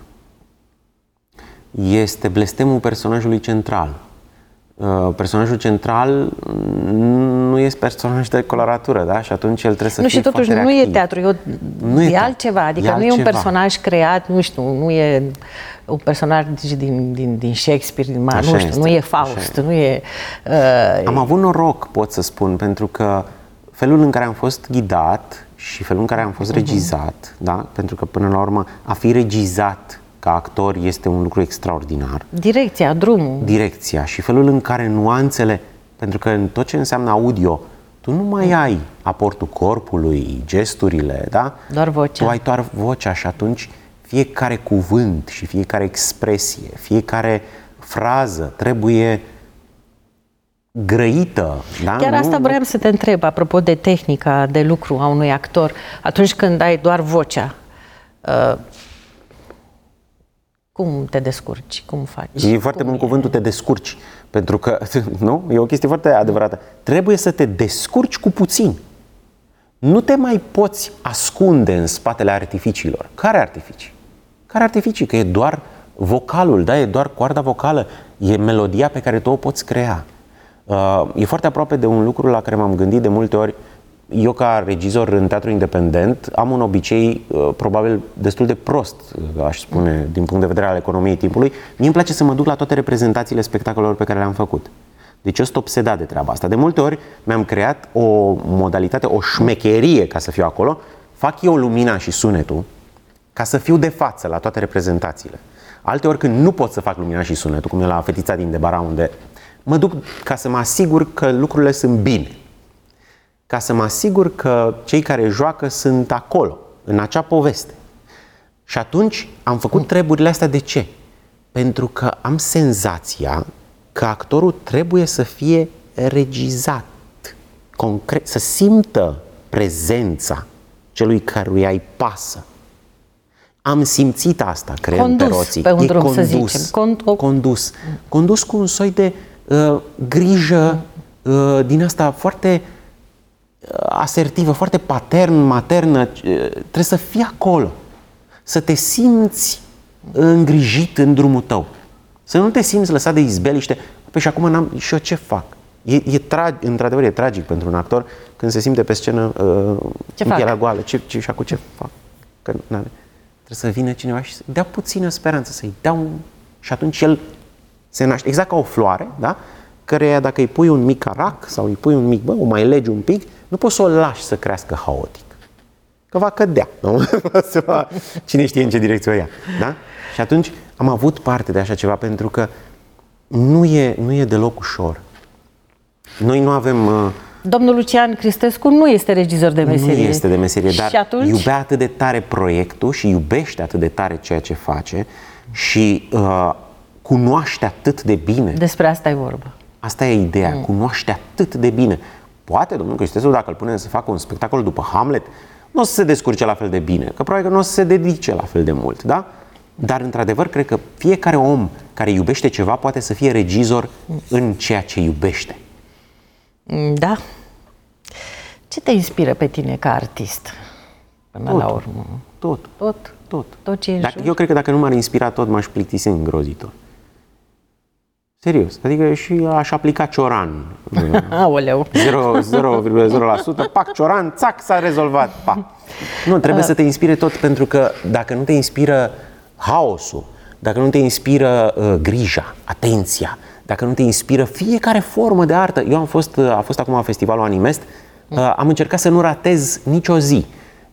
Este blestemul personajului central. Personajul central nu este personaj de coloratură, da? Și atunci el trebuie să fie foarte reactiv. Nu e teatru, e altceva. Adică nu e un personaj creat, nu știu, nu e un personaj din Shakespeare, nu e Faust, nu e... Am avut noroc, pot să spun, pentru că felul în care am fost ghidat și felul în care am fost regizat, da? Pentru că până la urmă a fi regizat ca actor este un lucru extraordinar. Direcția, drumul. Direcția și felul în care nuanțele, pentru că în tot ce înseamnă audio, tu nu mai ai aportul corpului, gesturile, da? Doar vocea. Tu ai doar vocea și atunci fiecare cuvânt și fiecare expresie, fiecare frază trebuie grăită. Da? Chiar asta vreau să te întreb, apropo de tehnica de lucru a unui actor, atunci când ai doar vocea, cum te descurci? Cum faci? E foarte bun cuvântul te descurci, pentru că, nu? E o chestie foarte adevărată. Trebuie să te descurci cu puțin. Nu te mai poți ascunde în spatele artificiilor. Care artificii? Care artificii? Că e doar vocalul, da? E doar coarda vocală, e melodia pe care tu o poți crea. E foarte aproape de un lucru la care m-am gândit de multe ori. Eu, ca regizor în teatru independent, am un obicei probabil destul de prost, aș spune, din punct de vedere al economiei timpului. Mie îmi place să mă duc la toate reprezentațiile spectacolelor pe care le-am făcut. Deci eu sunt obsedat de treaba asta. De multe ori mi-am creat o modalitate, o șmecherie ca să fiu acolo. Fac eu lumina și sunetul ca să fiu de față la toate reprezentațiile. Alteori când nu pot să fac lumina și sunetul, cum e la Fetița din Debara, unde mă duc ca să mă asigur că lucrurile sunt bine. Ca să mă asigur că cei care joacă sunt acolo, în acea poveste. Și atunci am făcut treburile astea. De ce? Pentru că am senzația că actorul trebuie să fie regizat, concret, să simtă prezența celui căruia îi pasă. Am simțit asta, creând Perotti. Pe un drum, să zicem. Condus cu un soi de grijă din asta foarte asertivă, foarte maternă, trebuie să fii acolo, să te simți îngrijit în drumul tău, să nu te simți lăsat de izbeliște. Păi și acum n-am și eu ce fac? Într-adevăr e tragic pentru un actor când se simte pe scenă cu pielea goală. Și acum ce fac? Că trebuie să vină cineva și să dea puțină speranță, să-i dea un... Și atunci el se naște exact ca o floare, da? Căreia dacă îi pui un mic arac sau îi pui un mic, o mai legi un pic, nu poți să o lași să crească haotic. Că va cădea, nu? Cine știe în ce direcție o ia, da? Și atunci am avut parte de așa ceva, pentru că nu e deloc ușor. Noi nu avem... Domnul Lucian Cristescu nu este regizor de meserie. Nu este de meserie, dar atunci... iubea atât de tare proiectul și iubește atât de tare ceea ce face și cunoaște atât de bine. Despre asta e vorba. Asta e ideea, cunoaște atât de bine. Poate, domnul Cristescu, dacă îl punem să facă un spectacol după Hamlet, nu o să se descurce la fel de bine, că probabil că nu o să se dedice la fel de mult, da? Dar, într-adevăr, cred că fiecare om care iubește ceva poate să fie regizor în ceea ce iubește. Da. Ce te inspiră pe tine ca artist, până la urmă? Tot. Ce e Eu cred că dacă nu m-ar inspira tot, m-aș plictisi îngrozitor. Serios. Adică și aș aplica Cioran. Aoleu. 0,0%, pac, Cioran, țac, s-a rezolvat. Pa. Nu, trebuie să te inspire tot, pentru că dacă nu te inspiră haosul, dacă nu te inspiră grija, atenția, dacă nu te inspiră fiecare formă de artă. Eu a fost acum festivalul Animest, am încercat să nu ratez nicio zi.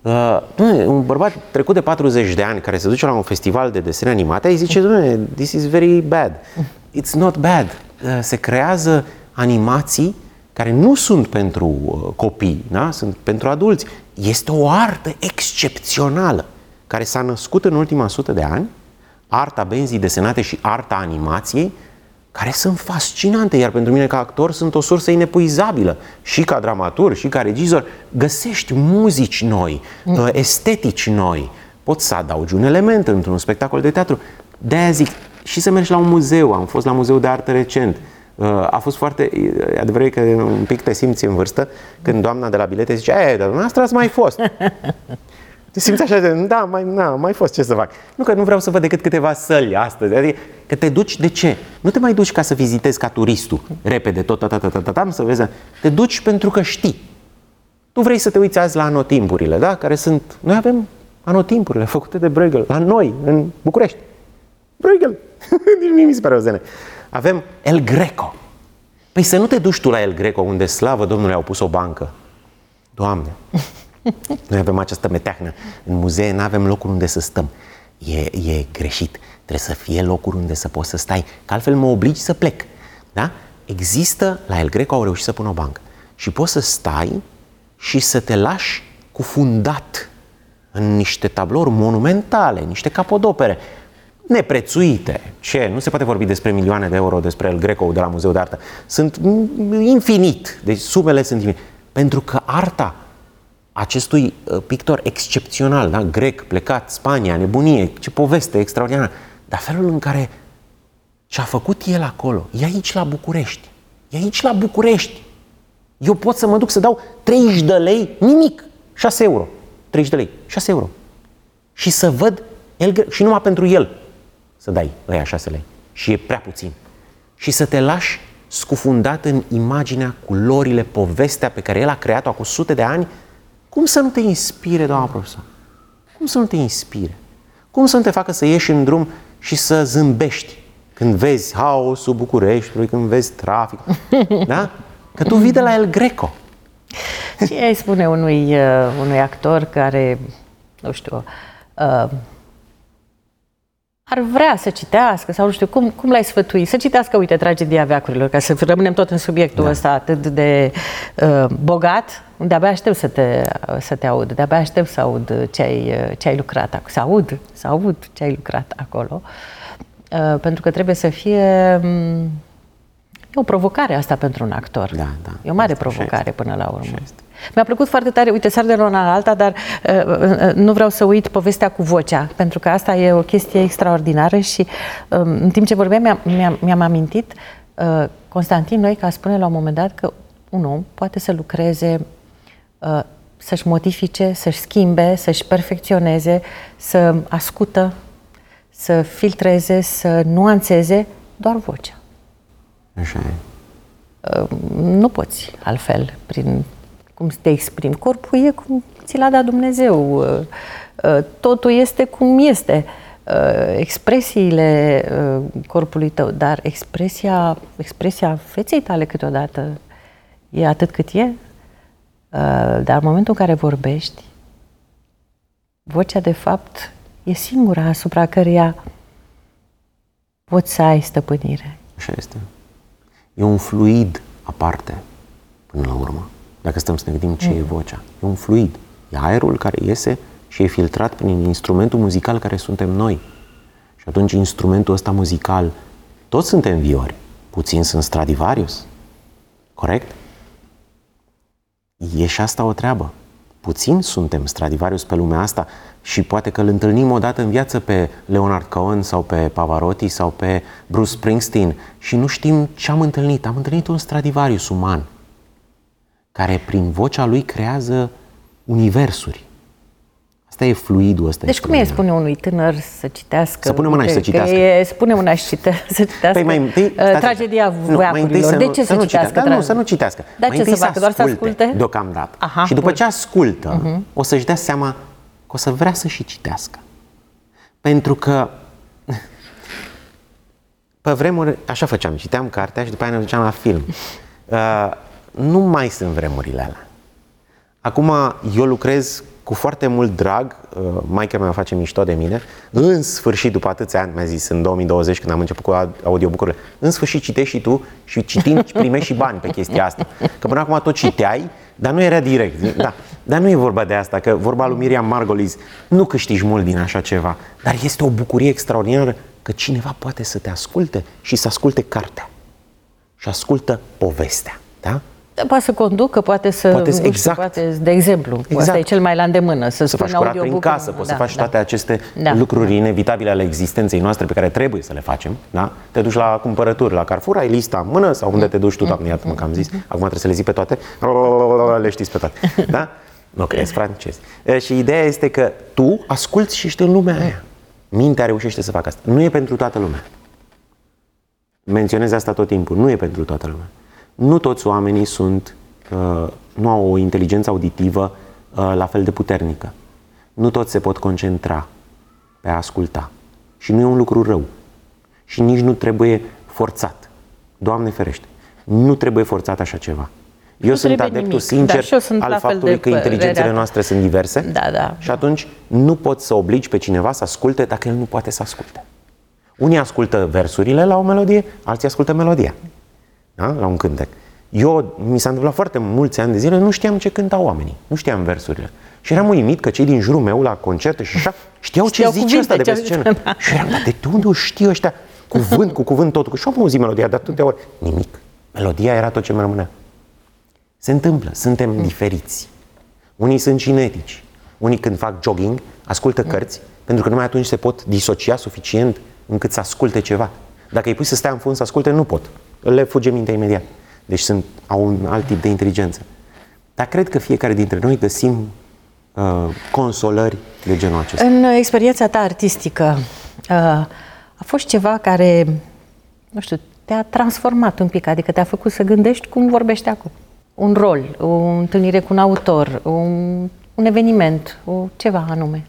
Un bărbat trecut de 40 de ani care se duce la un festival de desene animate, îi zice, this is very bad. It's not bad. se creează animații care nu sunt pentru copii, da? Sunt pentru adulți. Este o artă excepțională care s-a născut în ultima 100 de ani, arta benzii desenate și arta animației, care sunt fascinante, iar pentru mine ca actor sunt o sursă inepuizabilă. Și ca dramaturg, și ca regizor, găsești muzici noi, estetici noi. Poți să adaugi un element într-un spectacol de teatru. De-aia zic, și să mergi la un muzeu. Am fost la Muzeul de Artă recent. A fost foarte, adevărat că un pic te simți în vârstă când doamna de la bilete zice: dar dumneavoastră ați mai fost. Te simți așa de, mai fost, ce să fac? Nu că nu vreau să văd decât câteva săli astăzi. Adică că te duci, de ce? Nu te mai duci ca să vizitezi ca turistul, repede, să vezi. Te duci pentru că știi. Tu vrei să te uiți azi la anotimpurile, da? Care sunt, noi avem anotimpurile făcute de Bruegel, la noi, în București. Bruegel! Nici mie mi se pare o zene. Avem El Greco. Păi să nu te duci tu la El Greco, unde, slavă Domnului, au pus o bancă. Doamne! Noi avem această meteahnă. În muzee nu avem locuri unde să stăm. E greșit. Trebuie să fie locuri unde să poți să stai, că altfel mă obligi să plec. Da? Există, la El Greco au reușit să pună o bancă. Și poți să stai și să te lași cufundat în niște tablouri monumentale, niște capodopere neprețuite. Ce? Nu se poate vorbi despre milioane de euro despre El Greco de la Muzeul de Artă. Sunt infinit. Deci sumele sunt infinite. Pentru că arta acestui pictor excepțional, da? Grec, plecat, Spania, nebunie, ce poveste extraordinară. Dar felul în care ce-a făcut el acolo, e aici la București. E aici la București. Eu pot să mă duc să dau 30 de lei, nimic, 6 euro. 30 de lei, 6 euro. Și să văd și numai pentru el să dai ăia 6 lei. Și e prea puțin. Și să te lași scufundat în imaginea, culorile, povestea pe care el a creat-o acum sute de ani. Cum să nu te inspire, doamna profesor? Cum să nu te inspire? Cum să nu te facă să ieși în drum și să zâmbești când vezi haosul Bucureștiului, când vezi trafic? Da? Că tu vii de la El Greco. Ce ai spune unui actor care, nu știu, ar vrea să citească sau nu știu, cum l-ai sfătui? Să citească, uite, Tragedia veacurilor, ca să rămânem tot în subiectul ăsta atât de bogat, unde abia aștept să te aud, de-abia aștept să aud ce ai lucrat acolo, să aud ce ai lucrat acolo, pentru că trebuie să fie o provocare asta pentru un actor. Da. E o mare provocare până la urmă. Mi-a plăcut foarte tare, uite, sar de la una la alta, dar nu vreau să uit povestea cu vocea, pentru că asta e o chestie extraordinară și în timp ce vorbeam mi-am amintit Constantin Noica spune la un moment dat că un om poate să lucreze, să-și modifice, să-și schimbe, să-și perfecționeze, să ascută, să filtreze, să nuanțeze doar vocea. Așa e. Nu poți altfel, prin cum te exprimi. Corpul e cum ți l-a dat Dumnezeu. Totul este cum este. Expresiile corpului tău, dar expresia feței tale câteodată e atât cât e. Dar în momentul în care vorbești, vocea de fapt e singura asupra căreia poți să ai stăpânire. Așa este. E un fluid aparte, până la urmă. Dacă stăm să ne gândim ce e vocea. E un fluid. E aerul care iese și e filtrat prin instrumentul muzical care suntem noi. Și atunci instrumentul ăsta muzical, toți suntem viori. Puțin sunt Stradivarius. Corect? E și asta o treabă. Puțin suntem Stradivarius pe lumea asta și poate că îl întâlnim odată în viață pe Leonard Cohen sau pe Pavarotti sau pe Bruce Springsteen și nu știm ce am întâlnit. Am întâlnit un Stradivarius uman care prin vocea lui creează universuri. Asta e fluidul ăsta. Deci cum e spune unui tânăr să citească? Să pună mâna și să citească. Spune mâna și să citească păi mai întâi, Tragedia veacurilor. De ce să citească? Nu, să nu citească. Dar ce să facă? Doar să asculte? Deocamdată. Aha, și după ce ascultă, o să-și dea seama că o să vrea să și citească. Pentru că pe vremuri, așa făceam, citeam cartea și după aia ne duceam la film. Nu mai sunt vremurile alea. Acum eu lucrez cu foarte mult drag, maica mea face mișto de mine, în sfârșit, după atâția ani, mi-a zis în 2020, când am început cu audiobook-urile, în sfârșit citești și tu și citind primești și bani pe chestia asta. Că până acum tot citeai, dar nu era direct. Da. Dar nu e vorba de asta, că vorba lui Miriam Margolyes, nu câștigi mult din așa ceva, dar este o bucurie extraordinară că cineva poate să te asculte și să asculte cartea și ascultă povestea. Da? Poate să conducă, poate să, exact. poate, de exemplu, exact. Asta e cel mai la îndemână, să faci curat prin casă, poți să faci toate aceste lucruri inevitabile ale existenței noastre pe care trebuie să le facem, da? Te duci la cumpărături, la Carrefour, ai lista în mână sau unde te duci tu, doamne, iată-mă că am zis, acum trebuie să le zic pe toate, le știți pe toate, da? Nu, că ești francez. Și ideea este că tu asculți și ești în lumea aia. Mintea reușește să facă asta. Nu e pentru toată lumea. Menționez asta tot timpul, nu e pentru toată lumea. Nu toți oamenii nu au o inteligență auditivă la fel de puternică. Nu toți se pot concentra pe a asculta. Și nu e un lucru rău. Și nici nu trebuie forțat. Doamne ferește. Nu trebuie forțat așa ceva. Eu sunt adeptul sincer al faptului că inteligențele noastre sunt diverse și atunci nu poți să obligi pe cineva să asculte dacă el nu poate să asculte. Unii ascultă versurile la o melodie, alții ascultă melodia. Da? La un cântec. Mi s-a întâmplat foarte mulți ani de zile, nu știam ce cântau oamenii, nu știam versurile. Și eram uimit că cei din jurul meu la concerte și așa știau ce zice ăsta de pe scenă. Și eram, dar de unde o știu ăștia? Cuvânt cu cuvânt totul. Și am auzit melodia de atâtea ori. Nimic. Melodia era tot ce îmi rămânea. Se întâmplă, suntem diferiți. Unii sunt cinetici. Unii când fac jogging ascultă cărți, pentru că numai atunci se pot disocia suficient încât să asculte ceva. Dacă îi pui să stea în fund să asculte, nu pot. Le fuge mintea imediat. Deci au un alt tip de inteligență. Dar cred că fiecare dintre noi găsim consolări de genul acesta. În experiența ta artistică a fost ceva care, nu știu, te-a transformat un pic, adică te-a făcut să gândești cum vorbești acum. Un rol, o întâlnire cu un autor, un eveniment, ceva anume.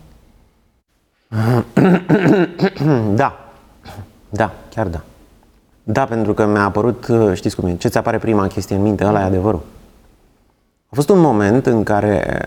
Da, chiar da. Da, pentru că mi-a apărut, știți cum e, ce-ți apare prima chestie în minte, ăla e adevărul. A fost un moment în care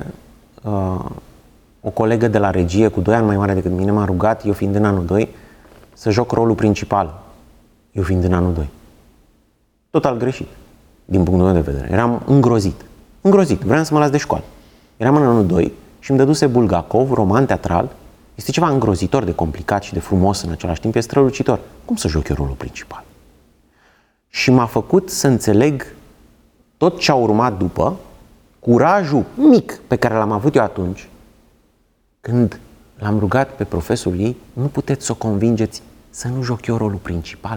o colegă de la regie, cu 2 ani mai mare decât mine, m-a rugat, eu fiind în anul 2, să joc rolul principal, eu fiind în anul 2. Total greșit, din punctul meu de vedere. Eram îngrozit, vreau să mă las de școală. Eram în anul 2 și îmi dăduse Bulgakov, roman teatral. Este ceva îngrozitor de complicat și de frumos în același timp, e strălucitor. Cum să joc eu rolul principal? Și m-a făcut să înțeleg tot ce a urmat după, curajul mic pe care l-am avut eu atunci, când l-am rugat pe profesorul ei, nu puteți să o convingeți să nu joc eu rolul principal.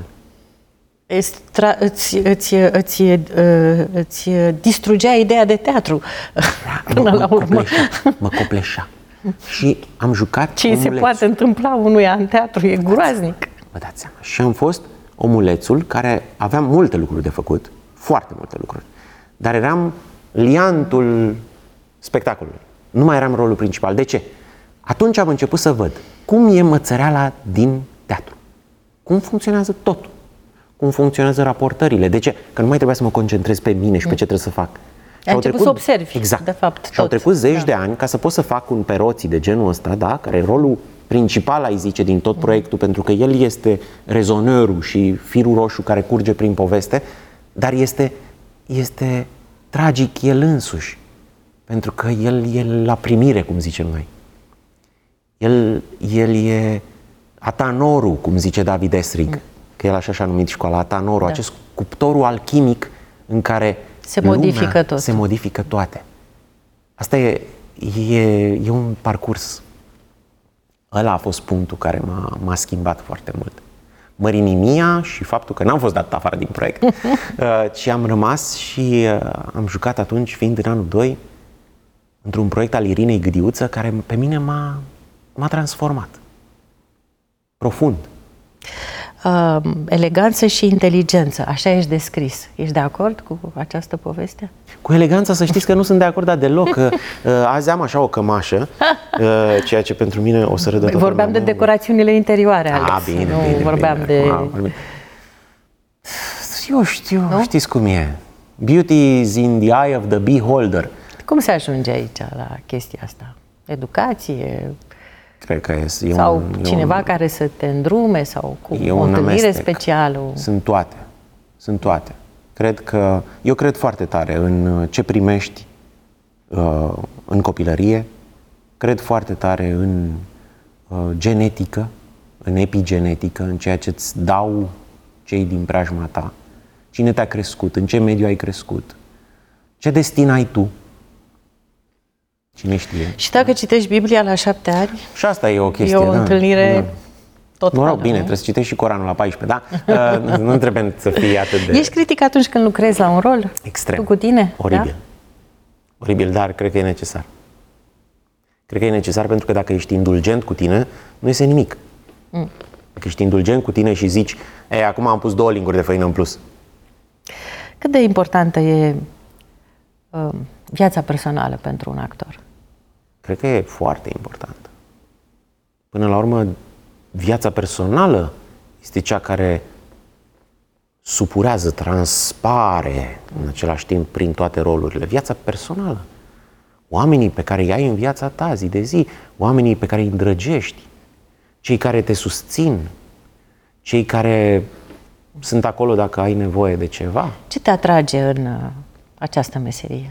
Îți distrugea ideea de teatru până la urmă. Mă copleșea. Și am jucat ce se poate întâmpla unuia în teatru, e groaznic. Vă dați seama. Și am fost omulețul care avea multe lucruri de făcut, foarte multe lucruri, dar eram liantul spectacolului. Nu mai eram rolul principal. De ce? Atunci am început să văd cum e mățăreala din teatru. Cum funcționează totul. Cum funcționează raportările. De ce? Că nu mai trebuia să mă concentrez pe mine și pe ce trebuie să fac. Ai început să observi, exact. De fapt, și au trecut zeci de ani ca să pot să fac un Peroții de genul ăsta, da? Care e rolul principal, ai zice, din tot proiectul, pentru că el este rezonerul și firul roșu care curge prin poveste, dar este tragic el însuși, pentru că el e la primire, cum zicem noi. El e atanorul, cum zice David Esrig, că el așa și-a numit școala, atanorul, acest cuptorul alchimic în care se modifică tot. Se modifică toate. Asta e un parcurs. Ăla a fost punctul care m-a schimbat foarte mult. Mărinimia și faptul că n-am fost dat afară din proiect, ci am rămas și am jucat atunci, fiind în anul 2, într-un proiect al Irinei Gâdiuță, care pe mine m-a transformat. Profund. Eleganță și inteligență, așa ești descris. Ești de acord cu această poveste? Cu eleganța, să știți că nu sunt de acord, dar deloc. Azi am așa o cămașă, ceea ce pentru mine o să rădă tot. Vorbeam de decorațiunile interioare, Alex. Bine. Vorbeam de... Eu știu, nu? Știți cum e. Beauty is in the eye of the beholder. Cum se ajunge aici la chestia asta? educație? Cred că Sau cineva care să te îndrume sau cu o întâlnire specială? Sunt toate. Sunt toate. Eu cred foarte tare în ce primești în copilărie, cred foarte tare în genetică, în epigenetică, în ceea ce îți dau cei din preajma ta, cine te-a crescut, în ce mediu ai crescut, ce destin ai tu, cine știe. Și dacă citești Biblia la 7 ani? Și asta e o chestie, e o întâlnire totală. Bine, trebuie să citești și Coranul la 14, da? Nu trebuie să fii atât de... Ești critic atunci când lucrezi la un rol? Extrem. Tu cu tine? Oribil. Da? Oribil, dar cred că e necesar. Cred că e necesar pentru că dacă ești indulgent cu tine, nu iese nimic. Dacă ești indulgent cu tine și zici, acum am pus 2 linguri de făină în plus. Cât de importantă e viața personală pentru un actor? Cred că e foarte importantă. Până la urmă, viața personală este cea care supurează, transpare în același timp prin toate rolurile. Viața personală. Oamenii pe care îi ai în viața ta zi de zi, oamenii pe care îi îndrăgești, cei care te susțin, cei care sunt acolo dacă ai nevoie de ceva. Ce te atrage în această meserie?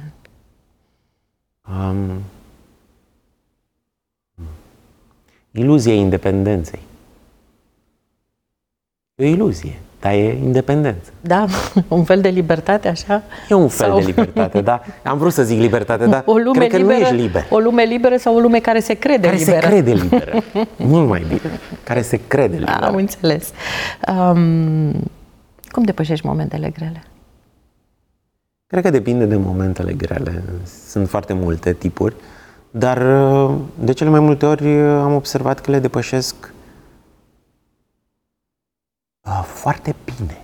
Iluzia independenței. E o iluzie, dar e independență. Da? Un fel de libertate, așa? E un fel de libertate, da. Am vrut să zic libertate, dar cred că liberă, nu ești liber. O lume liberă sau o lume care se crede liberă? Care se crede liberă. Mult mai bine. Care se crede liberă. Am înțeles. Cum depășești momentele grele? Cred că depinde de momentele grele. Sunt foarte multe tipuri, dar de cele mai multe ori am observat că le depășesc foarte bine.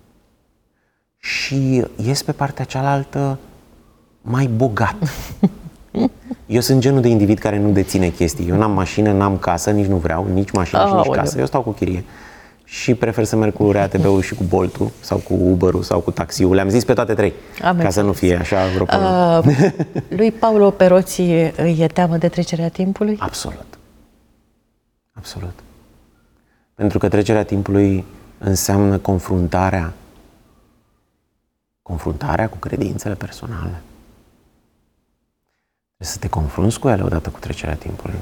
Și ies pe partea cealaltă mai bogat. Eu sunt genul de individ care nu deține chestii. Eu n-am mașină, n-am casă, nici nu vreau, nici mașină și nici casă. Eu stau cu chirie. Și prefer să merg cu RATB-ul și cu Bolt-ul, sau cu Uber-ul, sau cu taxiul. Le-am zis pe toate 3, ca să nu fie așa vreo problemă. Lui Paolo Perozzi îi e teamă de trecerea timpului? Absolut. Absolut. Pentru că trecerea timpului înseamnă confruntarea cu credințele personale. Trebuie să te confrunți cu ele odată cu trecerea timpului.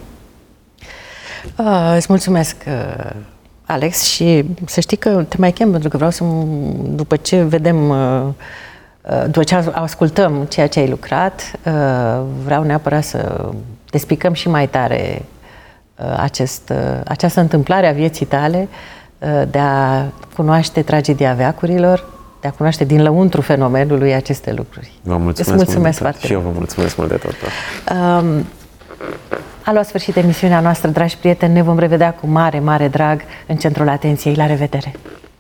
Îți mulțumesc, Alex, și să știi că te mai chem pentru că vreau să, după ce vedem, după ce ascultăm ceea ce ai lucrat, vreau neapărat să despicăm și mai tare această întâmplare a vieții tale, de a cunoaște tragedia veacurilor, de a cunoaște din lăuntru fenomenului aceste lucruri. Vă mulțumesc, îți mulțumesc foarte mult. Și eu vă mulțumesc mult de tot. A luat sfârșit emisiunea noastră, dragi prieteni, ne vom revedea cu mare, mare drag în centrul atenției. La revedere!